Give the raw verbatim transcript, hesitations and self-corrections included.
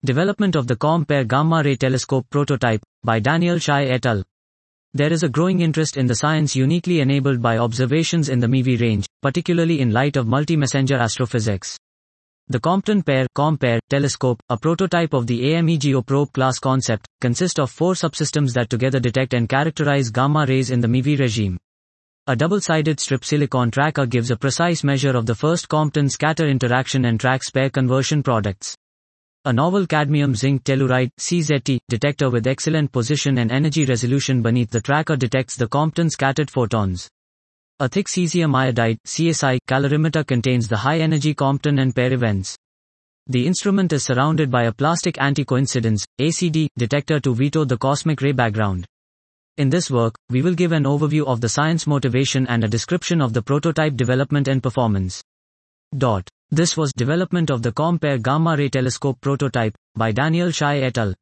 Development of the COMPARE Gamma Ray Telescope Prototype, by Daniel Shai et al. There is a growing interest in the science uniquely enabled by observations in the M I V I range, particularly in light of multi-messenger astrophysics. The Compton Pair COMPARE telescope, a prototype of the AMEGEO probe class concept, consists of four subsystems that together detect and characterize gamma rays in the M I V I regime. A double-sided strip silicon tracker gives a precise measure of the first Compton scatter interaction and tracks pair conversion products. A novel cadmium-zinc telluride C Z T detector with excellent position and energy resolution beneath the tracker detects the Compton scattered photons. A thick cesium iodide C S I calorimeter contains the high-energy Compton and pair events. The instrument is surrounded by a plastic anti-coincidence A C D detector to veto the cosmic ray background. In this work, we will give an overview of the science motivation and a description of the prototype development and performance. Dot. This was Development of the COMPARE Gamma Ray Telescope Prototype, by Daniel Shai et al.